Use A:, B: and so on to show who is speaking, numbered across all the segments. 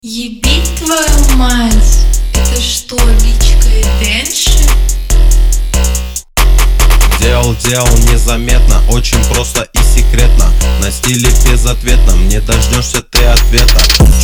A: Ебить твою мать, это что, личка и Дэнши?
B: Делал незаметно, очень просто и секретно. На стиле безответном, не дождешься ты ответа.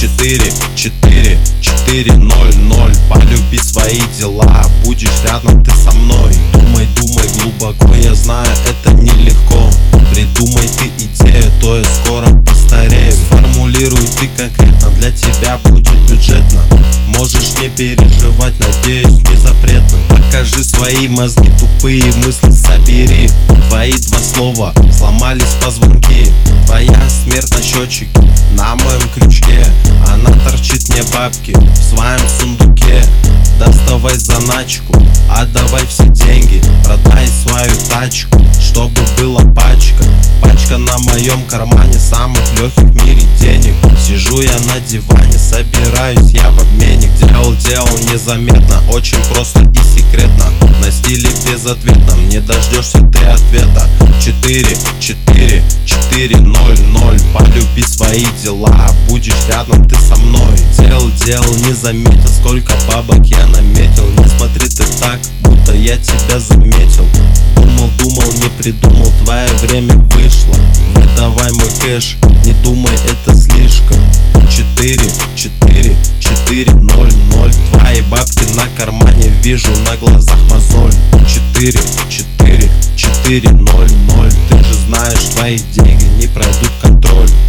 B: 4-4-4-0-0. Полюби свои дела, будешь рядом ты со мной. Думай глубоко, я знаю, это нелегко. Придумай ты идею, то я скоро постарею. Сформулируй ты конкретно, для тебя будет бюджетно. Можешь не переживать, надеюсь, не запретно. Покажи свои мозги, тупые мысли собери. Твои два слова сломались позвонки. Твоя смерть на счетчике, на моем крючке. Она торчит мне бабки в своем сундуке. Доставай заначку, отдавай все деньги. Продай свою тачку, чтобы была пачка. Пачка на моем кармане, самых легких в мире денег. Сижу я на диване, собираюсь я в обменник. Делал незаметно, очень просто и секретно. На стиле безответном, не дождешься ты ответа. 4-4-4-0-0. Полюби свои дела, будешь рядом ты со мной. Делал не заметил, сколько бабок я наметил. Не смотри ты так, будто я тебя заметил. Думал, не придумал, твое время вышло. Выдавай мой кэш, не думай, это слишком. 4-4-4-0-0. Твои бабки на кармане, вижу на глазах мозоль. 4-4-4-0-0. Ты же знаешь, твои деньги не пройдут контроль.